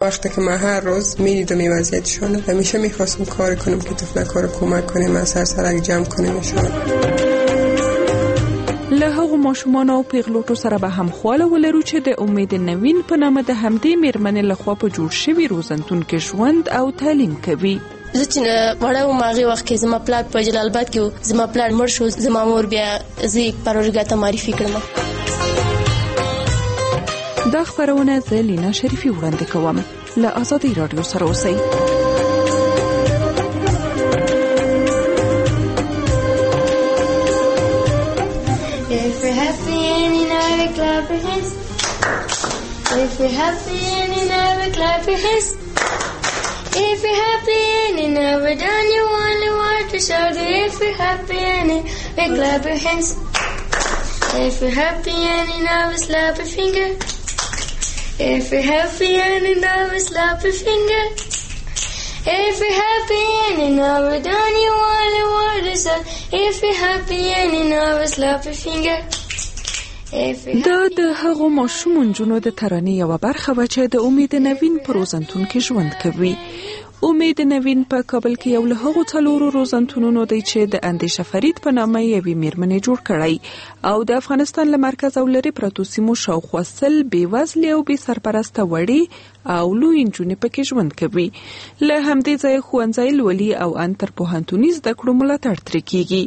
وقتی که من هر روز میدیدم این وضعیتشون، همیشه میخواستم کار کنم که طفلک‌ها رو کمک کنیم، از هر سرک جمع کنیمشون. له هغو ماشومان او پیغلوټو سره به هم خواله ولرو چې د امید نوین په نامه د همدې میرمنې لخوا په جوړ شوي روزنتون کې ژوند او تعلیم کوي. زه چې وړه وم هغې وخت کې زما پلار په جلال آباد کې و، زما پلار مړ شو، زما مور بیا زه پروژګاه ته معرفي کړم. دا خپرونه زه لینا شریفي وړاندې کوم. له آزادۍ راډیو سره اوسئ. If we're happy and you know we clap our hands. If we're happy and you know we clap our hands. If we're happy and you know we're done, you only want to show that if we're happy and you we clap our hands. If we're happy and you know we slap a finger. If we're happy and you know we slap a finger. If we're happy and you know we're done, you only want to show if we're happy and you know we slap a finger. دا د هغو ماشومو نجونو د ترانې یوه برخه وه چې د امید نوین په روزنتون کې ژوند کوي. امید نوین په کابل کې یو له هغو 4 روزنتونونو دی چې د اندیشه فرید په نامه یوې میرمنې جوړ کړی او د افغانستان له مرکز او لرې پرتو سیمو شاوخوا 100 بېوزلې او بې سرپرسته وړې او لویې نجونې پکې ژوند کوي. له همدې ځایه ښوونځی لولي او ان تر پوهنتوني زده کړو ملاتړ ترې کیږي.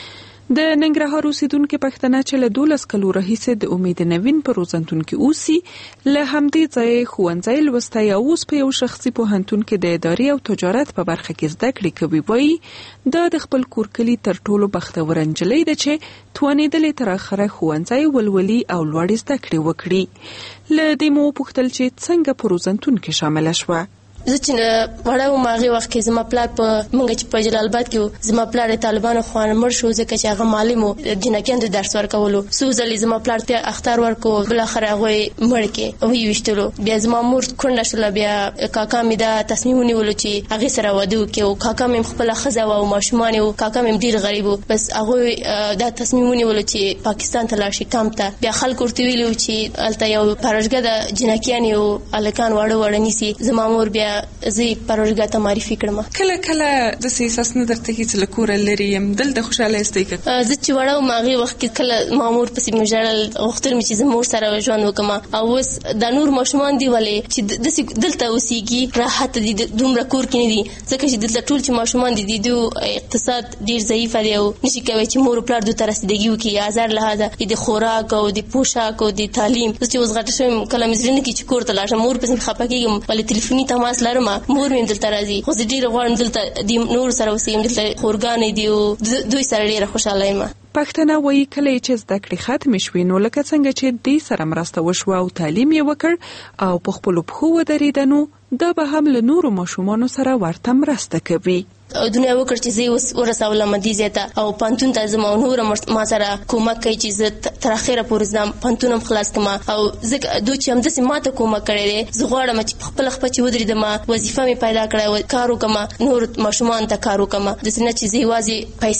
د ننګرهار اوسیدونکې پښتنه چې له 12 کلو راهیسې د امید نوین په روزنتون کې اوسي، له همدې ځایه ښوونځی لوستی او اوس په یو شخصي پوهنتون کې د ادارې او تجارت په برخه کې زده کړې کوي. وایي دا د خپل کور کلي تر ټولو بختوره نجلۍ ده چې توانېدلې تر اخره ښوونځی ولولي او لوړې زده کړې وکړي. له دې مو وپوښتل چې څنګه په روزنتون کې شامله شوه. زه چې وړه وم هغې وخت کې زما پلار په موږ چې په جلال آباد کې و، زما پلار د طالبانو خوا مړ شو ځکه چې هغه معلم و، جنکیانو ته درس ورکولو. څو ځلې زما پلار ته اختر ورکړو، بالاخره هغوی مړ کې ویشتلو. بیا زما مور کونډه شوله، بیا کاکا مې دا تصمیم ونیولو چې هغې سره واده وکړي. کاکا مې خپله ښځه وه او ماشومان یې و، کاکا مې ډېر غریب و. بس هغوی دا تصمیم ونیولو چې پاکستان ته لاړ شي کامپ ته. بیا خلکو ورته ویلي و چې هلته یو پروژګاه د جنکیانې و، هلکان واړه نیسي. زما مور بیا زه پروژګاه ته معرفي کړم. کله داسې احساس نه درته کېږي چې له کوره لرې یم، دلته خوشحاله یاستئ که؟ زه چې وړه وم هغې وخت کې کله ما مور پسې مې ژړل، غوښتل مې چې زه مور سره ژوند وکړم. او اوس دا نور ماشومان دي ولې چې داسې دلته اوسېږي، راحته دي، دومره کور کې نه دي، ځکه چې دلته ټول چې ماشومان دي د دوی اقتصاد ډېر ضعیفه دی او نشي کولی چې مور و پلار دوی ته رسیدګي وکړي از هر لحاظه، د خوراک او د پوشاک او د تعلیم. زه چې اوس غټه شوم کله مې زړه نه کېږي چې کور ته لاړ شم، مور پسې خفه کېږم ولې تلیفوني تماس لرم، مور مې دلته راځي. خو زه ډېره غواړم دلته د نورو سره اوسېږم، دلته خورګانې دي او دوی سره ډېره خوشحاله یم. پښتنه وایي کله چې زده کړې ختمې شوې نو لکه څنګه چې دې سره مرسته وشوه او تعلیم یې وکړ او په خپلو پښو ودرېده، نو دا به هم له نورو ماشومانو سره ورته مرسته کوي. دنیا وکړ چې زه اوس ورسولم دې ځای ته او پوهنتون ته ځم او نور ما سره کومک کوي چې زه تر اخره پورې ځم، پوهنتون هم خلاص کړم. او ځکه دوی چې همداسې ما ته کومک کړی دی، زه غواړم چې په خپله خپه چې ودرېدم، وظیفه مې پیدا کړی، کار وکړم، نور ماشومانو ته کار وکړم. داسې نه چې زه یوازې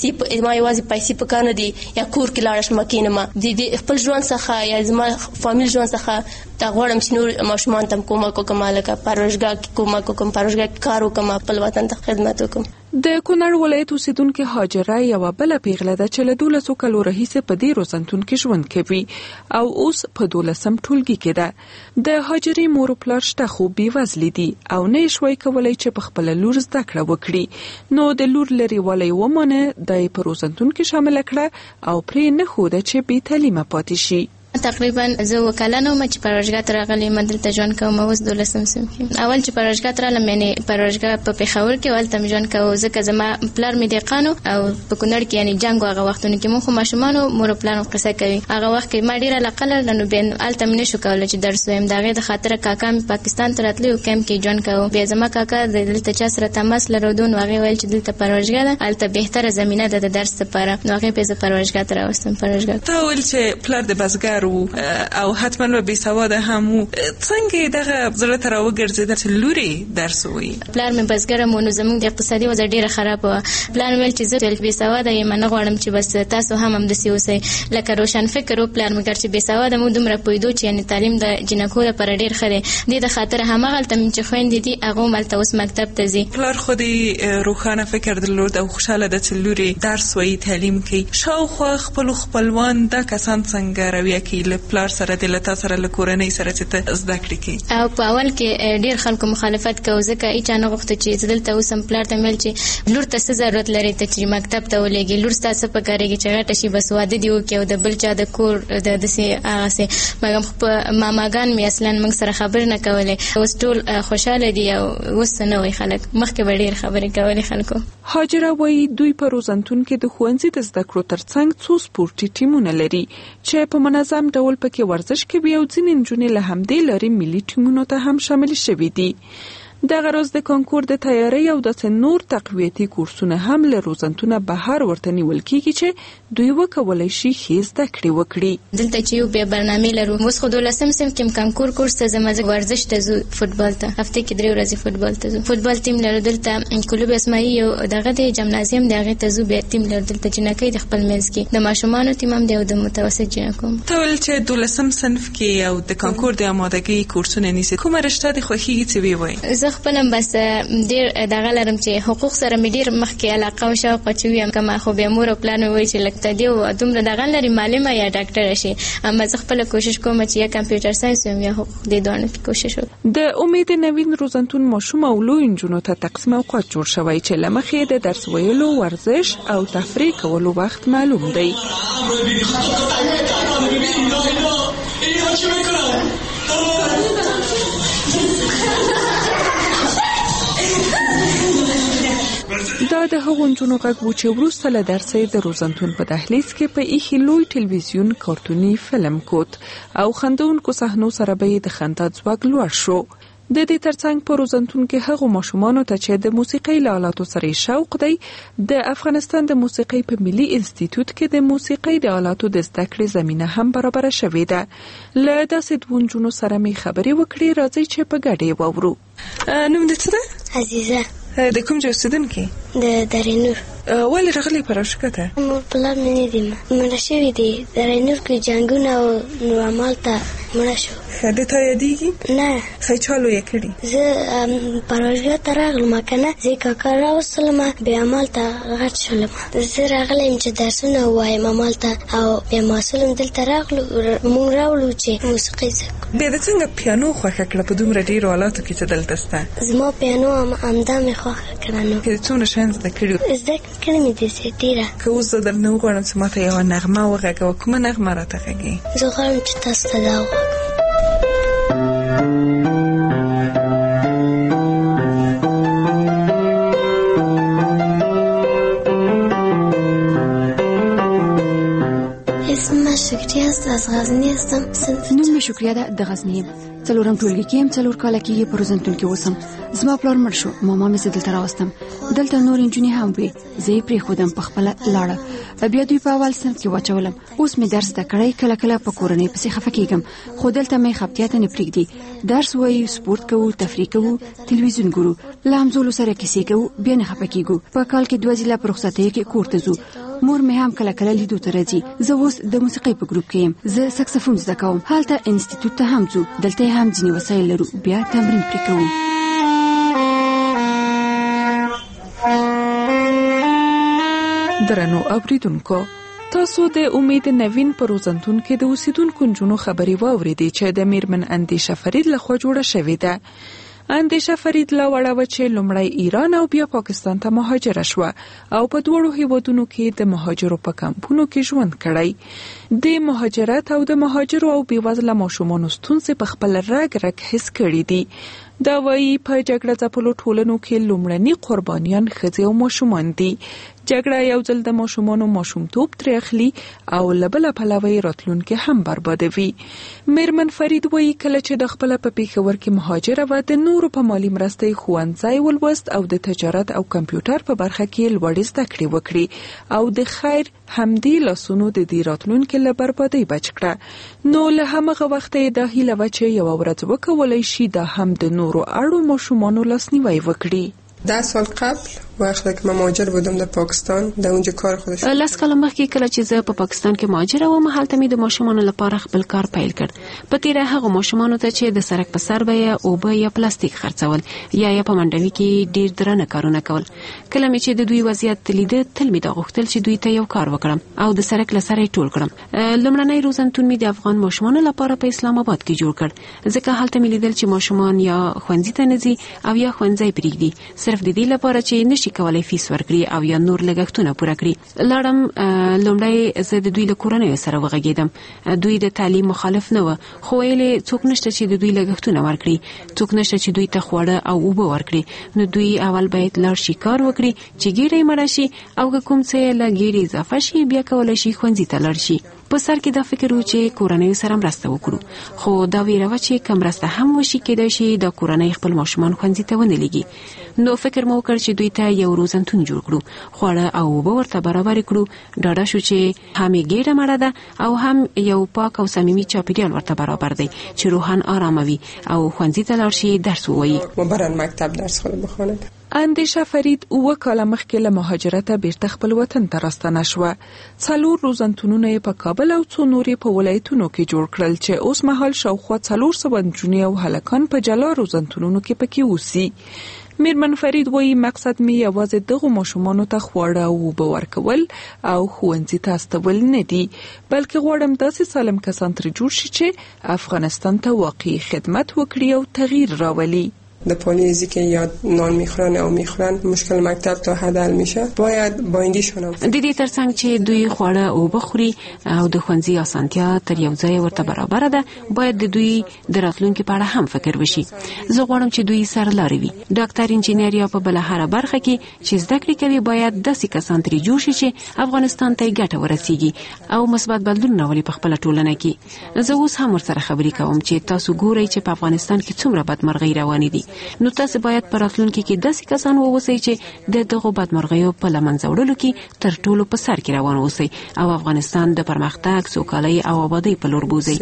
پیسې په کار نه دي یا کور کې لاړه شم کښېنم، د خپل ژوند څخه یا زما فامیل ژوند څخه دا غواړم چې نور ماشومانو ته کومک وکړم، لکه پروژګاه کې کومک وکړم، پروژګاه کې کار وکړم، خپل وطن ته خدمت وکړم. د کونړ ولایت اوسیدونکې هاجره یوه بله پیغله ده چې له 12 کلو راهیسې په دې روزنتون کې ژوند کوي او اوس په 12م ټولګي کې ده. د هاجرې مور و پلار شته خو بېوزلي دي او نه یې شوی کولی چې په خپله لور زده کړه وکړي، نو د لور لرېوالی ومانه دا یې په روزنتون کې شامله کړه او پرې نه ښوده چې بې تعلیمه پاتې شي. تقریبا زه وکاله نه وم چې پروژګاه ته راغلې، ما دلته ژوند کوم. اوس 12م صنف کې اول چې پروژګاه ته رالم، یعنې پروژګاه په پېښور کې هلته مې ژوند کوو ځکه زما پلار مې دهقان و او په کونړ کې یعنې جنګ و هغه وختونو کې. مونږ خو ماشومان و، مور و پلار مو قصه کوي. هغه وخت کې ما ډېره علاقه لرله، نو بیا هلته مې نشو کولی چې درس ووایم. د هغې د خاطره کاکا مې پاکستان ته راتلی و، کیمپ کې ژوند کوو. بیا زما کاکا دلته چا سره تماس لرودو، نو هغې ویل چې دلته پروژګاه ده، هلته بهتره زمینه ده د درس لپاره، نو هغې بیا زه پروژګاه ته راوستم. پروژګاه ته ویل چې پلار د بزګر پلار وو او حتما به بې سواده هم وو، څنګه دغه زړه ته راوګرځېده چې لورې درس ووایي؟ پلار مې بزګر مو، نو زموږ د اقتصادي وضع ډېره خرابه وه. پلار مې ویل چې زه بې سواده یم، نه غواړم چې بس تاسو هم همداسې اوسئ. لکه روشن فکر و پلار مې ګر چې بې سواده مو دومره پوهېدو چې یعنې تعلیم د جنکو لپاره ډېر ښه دی. دې د خاطر هماغلته مې چې خویندې دي هغه هم هلته اوس مکتب ته ځي. پلار خو دې روښانه فکر درلود او خوشحاله ده چې لورې درس وایي، تعلیم کوي. شاوخوا خپلو خپلوان دا کسان څنګه رویه کوي له پلار سره دې له تا سره له کورنۍ سره چې ته زده کړې کوي؟ او په اول کې ډېر خلکو مخالفت کوو ځکه هیچا نه غوښته چې زه دلته اوسم. پلار ته مې ویل چې لور ته څه ضرورت لري ته چې مکتب ته ولېږې، لور ستا څه پکارېږي چې غټه شي بس واده دې وکړي او د بل چا د کور د داسې هغسې. مګر خو په ماماګان مې اصلا موږ سره خبرې نه کولې. اوس ټول خوشحاله دي او اوس څه نه وایي خلک، مخکې به ډېر خبرې کولې خلکو. هاجره وایي دوی په روزنتون کې د ښوونځي د زده کړو ترڅنګ څو سپورټي ټیمونه لري چې په منظم ډول پکې ورزش کوي او ځینې نجونې له همدې لارې ملي ټیمونو ته هم شامل شوي دي. دغه روز د کانکور د تیاری او د نور تقویتي کورسونه هم له روزنتونه بهر ورته نیول کیږي چې دوی وکولای شي ښې زده کړې وکړي. دلته چې یو بیا برنامې لرو، اوس خو 12م صنف کې کانکور کورس ته ځم، زه ورزش ته ځو، فوټبال ته هفته کې 3 ورځې فوټبال ته ځو. فوټبال ټیم لرو دلته، کلوب اسماعیل یو دغه د جمنازیم د هغې ته ځو، بیا ټیم لرو دلته جنکۍ د خپل منځ کې، د ماشومانو ټیم هم دی او د متوسط جنکو. ته ویل چې 12م صنف کې او د کانکور د آمادګۍ کورسونه نیسي، کومه رشته دې خوښېږي چې ویې وایي؟ زه خپله بس ډېر دغه لرم چې حقوق سره مې ډېر مخکې علاقه او شوق چې ویم، کما خو بیا مور او پلار مې وایي چې لږ ته دې دومره دغه لري معلمه یا ډاکټره شي. اما زه خپله کوشش کوم چې یا کمپیوټر ساینس ویم یا حقوق، دې دواړو کې کوشش وکړم. د امید نوین روزنتون ماشوم او لوی نجونو ته تقسیم اوقات جوړ شوی چې له مخې د درس ویلو، ورزش او تفریح کولو وخت معلوم دی. دا د هغو نجونو غږ و چې وروسته له درسه د روزنتون په دهلیز کې په ایښي لوی ټلویزیون کارتوني فلم کوت او خندونکو صحنو سره به یې د خندا ځواک لوړ شو. د دې ترڅنګ په روزنتون کې هغو ماشومانو ته چې د موسیقۍ له آلاتو سره شوق دی، د افغانستان د موسیقۍ په ملي انسټیټیوټ کې د موسیقۍ د آلاتو د زده کړې زمینه هم برابره شوې ده. له داسې دوو نجونو سره مې خبرې وکړې، راځئ چې په ګډه یې واورو. نوم دې څه ده؟ عزیزه. د کوم ځای اوسېدونکې؟ د درینور. ولې راغلې په راوشکته؟ مور پلار مې نه دي مړه شوي دي، درینور کې جنګونه او نو همالته مړه شو. د تا یادېږي؟ نه. ښه چا لویه کړي؟ زه پروژګاه ته راغلم که نه، زه کاکا راوستلم بیا همالته غټ شولم. زه راغلی یم چې درسونه ووایم همالته او بیا محصول هم دلته راغلو، مونږ راوړو چې موسیقي زده کړو. بیا د څنګه پیانو خوښه کړه په دومره ډېرو آلاتو کې چې دلته شته؟ زما پیانو همدا مې خوښه کړه. نو څومره شیان زده کړي؟ زده کړې مې دي ډېره. که اوس زه درنه وغواړم چې ماته یوه نغمه وغږوه، کومه نغمه راته غږوي؟ زه غواړم چې تاسو ته دا وغږوم. اسم شکریه است، از غزنی هستم. نوم مې شکریه ده، د غزنی یم. 4م ټولګي کې یم، 4 کاله کېږي په روزنتون کې اوسم. زما پلار مړ شو، ماما مې زه دلته راوستم. دلته نور نجونې هم وې، زه یې پرېښودم، په خپله لاړه. بیا دوی په اول صنف کې واچولم. اوس مې درس زده کړی، کله کله په کورنۍ پسې خفه کېږم، خو دلته مې خپتیا ته نه پرېږدي. درس وایو، سپورت کوو، تفریح کوو، تلویزیون ګورو، له همزولو سره کیسې کوو، بیا نه خفه کېږو. په کال کې 2 ځله په رخصتیو کې کور ته ځو. مور مې هم کله کله لیدو ته راځي. زه اوس د موسیقۍ په ګروپ کې یم، زه سکسفون زده کوم. هلته انسټیټیوټ ته هم ځو، دلته هم ځینې وسایل لرو، بیا تمرین پرې کوو. درنو اوریدونکو، تاسو د امید نوین په روزنتون کې د اوسیدونکو نجونو خبرې واورېدې چې د میرمن اندیشه فرید لخوا جوړه شوې ده. اندیشه فرید لا وړه وه چې لومړی ایران او بیا پاکستان ته مهاجره شوه او په دواړو هیوادونو کې د مهاجرو په کمپونو کې ژوند کړی. د مهاجرت او د مهاجرو او بېوزله ماشومانو ستونزې په خپل رګ رګ حس کړي دي. دا وایي په جګړه ځپلو ټولنو کې لومړني قربانیان ښځې او ماشومان دي. جګړه یو ځل د ماشومانو ماشومتوب ترې اخلي او له بله پلوه یې راتلونکي هم بربادوي. میرمن فرید وایي کله چې د خپله په پېښور کې مهاجره وه د نورو په مالي مرسته یې ښوونځی ولوست او د تجارت او کمپیوټر په برخه کې لوړې زده کړې وکړي او د خیر همدې لاسونو د دې راتلونکي له بربادۍ بچ کړه. نو له همغه وخته یې دا هیله وه چې یوه ورځ وکولی شي دا هم د نورو اړو ماشومانو لاسنیوی وکړي. 10 سال قبل وقتی که من مهاجر بودم در پاکستان در اونجا کار خودش لاس کاله مخکې کله چې زه په پاکستان کې مهاجر وم هلته مې د ماشومانو لپاره خپل کار پیل کړ. په تیره هغه ماشومانو ته چې د سړک په سر به یې اوبه یا پلاستیک خرڅول یا په منډوي کې ډیر درنه کارونه کول. کله مې چې د دوی وضعیت لیده تل مې دا غوښتل چې دوی ته یو کار وکړم او د سړک له سره یې ټول کړم. لومړنی روزنتون مې د افغان ماشومانو لپاره په اسلام آباد کې جوړ کړ ځکه هلته مې لیدل چې ماشومان یا ښوونځي ته نه ځي او یا ښوونځی پرېږدي صرف د دې لپاره چې نشي کولای فیس ورکړي او یا نور لګښتونه پوره کړي. لاړم لومړی زه د دوی له کورنیو سره وغږېدم. دوی د تعلیم مخالف نه و خو ویلې څوک نشته چې د دوی لګښتونه ورکړي، څوک نشته چې دوی ته خواړه او اوبه ورکړي. نو دوی اول باید لاړ شي کار وکړي چې ګیډه یې مړه شي او که کوم څه له ګیډې اضافه شي بیا کولی شي ښوونځي ته لاړ شي. په سر کې دا فکر و چې کورنیو سره مرسته وکړو خو دا ویره وه چې که مرسته هم وشي کېدای شي دا کورنۍ خپل ماشومان ښوونځي ته ونه لېږي. نو فکر مو وکړ چې دوی ته یو روزنتون جوړ کړو، خواړه او اوبه ورته برابر کړو. ډاډه شو چې هم یې ګیډه مړه ده او هم یو پاک او صمیمي چاپیریال ورته برابر دی چې روحاً آرامه وي او ښوونځي ته لاړ شي درس ووایي. ما برن مکتب درس خود بخوانم. اندیشه فرید 9 کاله مخکې له مهاجرته بیرته خپل وطن ته راستنه شوه. 4 روزنتونونه یې په کابل او 2 نور په ولایتونو کې جوړ کړل چې اوس مهال شاوخوا 400 نجونې او هلکان په جلا روزنتونونو کې پکې اوسي. میرمن فرید وایي مقصد می یوازې دغه ماشومانو ته خواړه او اوبه ورکول او ښوونځي ته استول نه دي بلکې غواړم داسې سالم کسان ترې جوړ شي چې افغانستان ته واقعي خدمت وکړي او تغییر راولي. در پالیزی که یا نان میخورن او میخورن مشکل مکتب تا حد حل میشه باید بایندیشون هم د دې ترڅنګ چې دوی خواړه او بخوري او د ښوونځي اسانتیا تر یو ځای ورته برابر ده باید د دوی د راتلونکي په اړه هم فکر وشي. زه غواړم چې دوی سرلاري وي، ډاکټر، انجینر یا په بل هر برخه کې چې زده کړې کوي باید داسې کسان ترې جوړ شي چې افغانستان ته ګټه ورسیږي او مثبت بدلون راولي په خپل ټولنه کې. زه اوس هم ورسره خبرې کوم چې تاسو ګورئ چې په افغانستان کې څومره بدمرغۍ روانې دي. نو تاسو باید پر راتلونکي کې داسې کسان ووسئ چې د دغه بدمرغیو په لمنځه وړلو کې تر ټولو په سر کې روان اوسئ او افغانستان د پرمختګ، سوکالۍ او آبادۍ په لور بوزئ.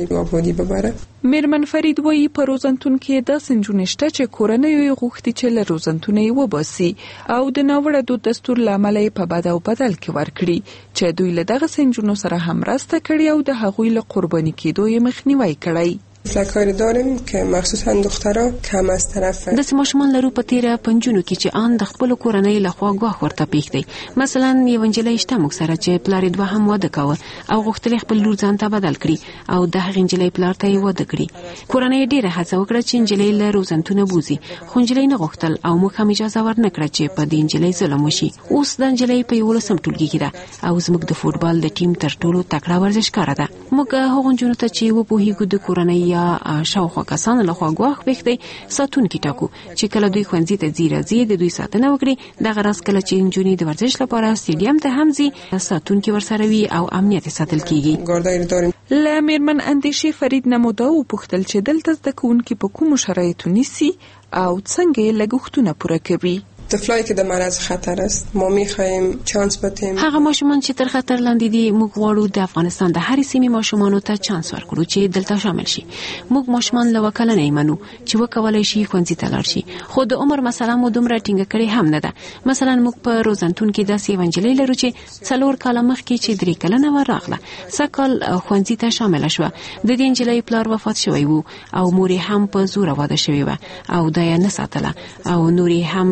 میرمن فرید وایي په روزنتون کې داسې نجونې شته چې کورنۍ یې غوښتي چې له روزنتونه یې وباسي او د ناوړه دود دستور له امله یې په بد او بدل کې ورکړي چې دوی له دغه نجونو سره هم مرسته کړې او د هغوی له قرباني کېدو یې مخنیوی کړی. فلکاری داریم که مخصوصا دخترها کم از طرف داسې ماشومان لرو په تیره پنجونو کې چې آن د خپل کورنۍ لخوا ګواښ ورته پیښ دی. مثلا یو نجلۍ شته موږ سره چې پلار یې 2 هم واده کاوه او غوښتل خپل لور ځان ته بدل کړي او د هغې نجلۍ پلار ته یې واده کړي. کورنۍ ډیره هڅه وکړه چې نجلۍ له روزنتونه بوزي خو نجلۍ نه غوښتل او موږ هم اجازه ورنه کړه چې په دې نجلۍ ظلم وشي. اوس د نجلۍ په 11 ټولګي کې ده او زموږ د فوټبال د ټیم تر ټولو تکړه ورزشکاره ده. موږ هغو نجونو ته چې وپوهیږو د کورنۍ یا شاوخوا کسانو لخوا ګواښ پیښ دی ساتونکي ټاکو چې کله دوی ښوونځي ته ځي راځي د دوی ساتنه وکړي. دغه راز کله چې نجونې د ورزش لپاره سټیډیم ته هم ځي ساتونکي ورسره وي او امنیت ساتل کیږي. له میرمن اندیشې فرید نه مو دا وپوښتل چې دلته زده کوونکي په کومو شرایطو نیسي او څنګه یې لګښتونه پوره کوي. طفلایی که در معرض خطر است ما می‌خوایم چانس بدیم. هغه ماشومان چې تر خطر لاندې دي موږ غواړو د افغانستان د هرې سیمې ماشومانو ته چانس ورکړو چې دلته شامل شي. موږ ماشومان له وکلنې منو چې وکولای شي ښوونځي ته لاړ شي خو د عمر مسله مو دومره ټینګه کړې هم نه ده. مثلا موږ په روزنتون کې داسې یوه نجلۍ لرو چې 4 کاله مخکې چې 3 کلنه وه راغله، سږ کال ښوونځي ته شامله شوه. د دې نجلۍ پلار وفات شوی و او مور یې هم په زوره واده شوې وه او دا یې نه ساتله او نور یې هم هیڅوک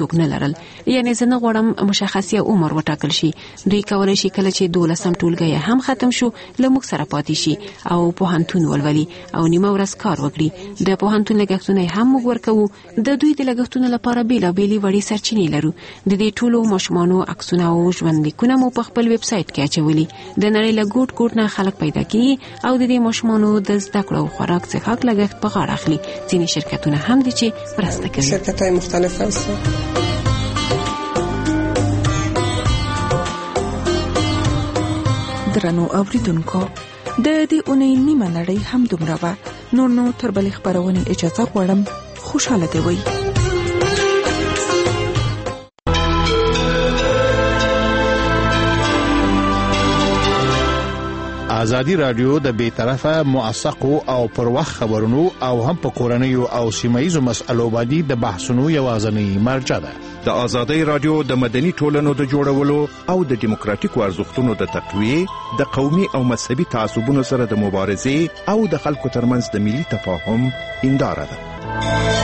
څوک نه لرل. یعنی زه نه غواړم مشخص یو عمر وټاکل شي. دوی کولای شي کله چې 12م ټولګی هم ختم شو له موږ سره پاتې شي او پوهنتون ولولي او نیمه ورځ کار وکړي. د پوهنتون لګښتونه هم موږ ورکوو. د دوی د لګښتونو لپاره بیلابېلې وړې سرچینې لرو. د دې ټولو ماشومانو عکسونه او ژوندلیکونه مو په خپل ویب سایټ کې اچولي. د نړۍ له ګوټ ګوټ نه خلک پیدا کیږي او د دې ماشومانو د زده کړو او خوراک څخه لګښت په غاړه اخلي. ځینې شرکتونه هم دي چې مرسته کوي. شرکت‌های مختلف هستن. درنو اوریدونکو، د دې اونۍ نیمه نړۍ هم دومره وه. نو تر بلې خبرونې اجازه غواړم. خوشاله دې وي. ازادي رادیو د بیطرفه موثقو او پر وخت خبرونو او هم په کورنیو او سیمایي مسألو باندې د بحثونو یوازنی مرجع ده. د ازادي رادیو د مدني ټولنو د جوړولو او د دیموکراتیکو ارزښتونو د تقویه، د قومي او مذهبي تعصبونو سره د مبارزې او د خلکو ترمنځ د ملي تفاهم هنداره ده.